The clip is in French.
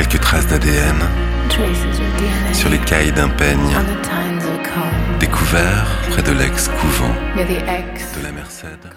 Quelques traces d'ADN sur les cailles d'un peigne, découvert près de l'ex-couvent de la Mercède.